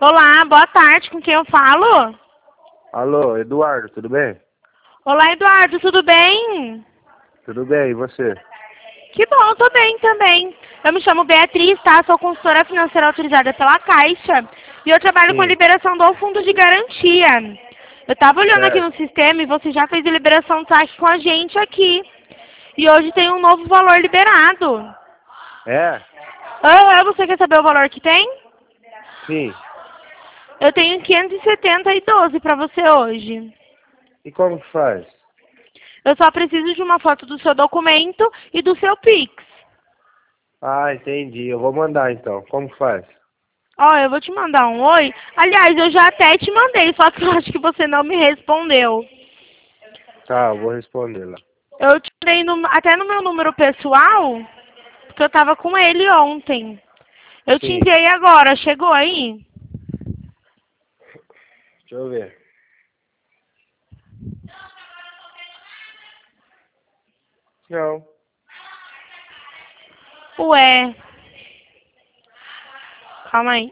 Olá, boa tarde, com quem eu falo? Alô, Eduardo, tudo bem? Olá, Eduardo, tudo bem? Tudo bem, e você? Que bom, tô bem também. Eu me chamo Beatriz, tá? Sou consultora financeira autorizada pela Caixa e eu trabalho com a Sim, liberação do fundo de garantia. Eu tava olhando aqui no certo. sistema e você já fez a liberação do saque com a gente aqui. E hoje tem um novo valor liberado. É? Você quer saber o valor que tem? Sim. Eu tenho 570,12 para você hoje. E como que faz? Eu só preciso de uma foto do seu documento e do seu Pix. Ah, entendi. Eu vou mandar então. Como que faz? Ó, eu vou te mandar um oi. Aliás, eu já até te mandei, só que eu acho que você não me respondeu. Tá, eu vou responder lá. Eu te dei até no meu número pessoal, porque eu tava com ele ontem. Eu te Sim. enviei agora, chegou aí? Deixa eu ver. Não. Ué, calma aí.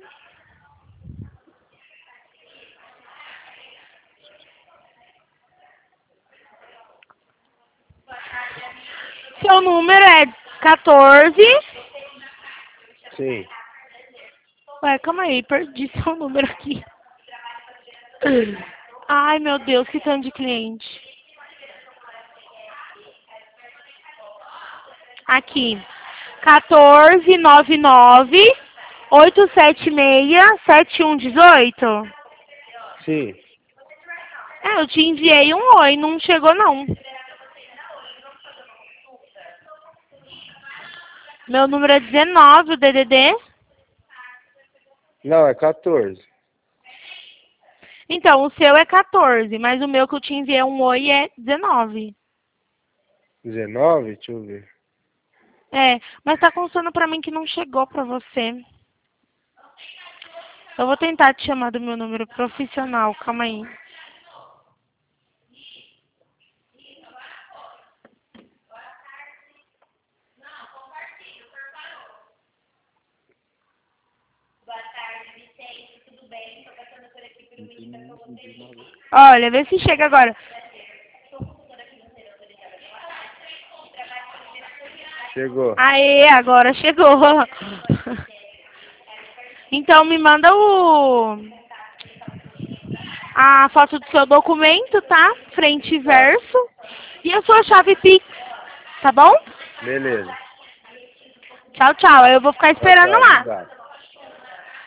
Seu número é 14. Sim. Ué, calma aí, perdi seu número aqui. Ai, meu Deus, que tanto de cliente. Aqui. 1499-876-7118. Sim. Eu te enviei um oi, não chegou não. Meu número é 19, o DDD. Não, é 14. Então, o seu é 14, mas o meu que eu te enviei um oi é 19. 19? Deixa eu ver. É, mas tá constando pra mim que não chegou pra você. Eu vou tentar te chamar do meu número profissional, calma aí. Olha, vê se chega agora. Chegou. Aê, agora chegou. Então me manda a foto do seu documento, tá? Frente e Tá. verso. E a sua chave Pix, tá bom? Beleza. Tchau, tchau. Eu vou ficar Tchau, esperando tchau. lá. Obrigado.